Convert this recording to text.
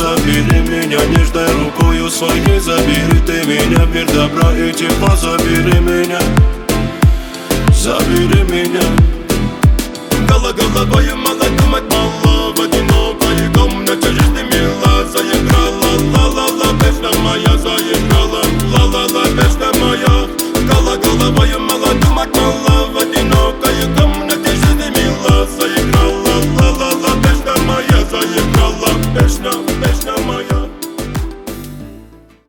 забери меня нежной рукою своей, забери ты меня в мир добра и тепла, забери меня, забери меня. Головою мало думать, мало в одинокой комнате жизни мила заиграла. Ла-ла-ла, песня моя заиграла. Ла-ла-ла, песня моя. Головою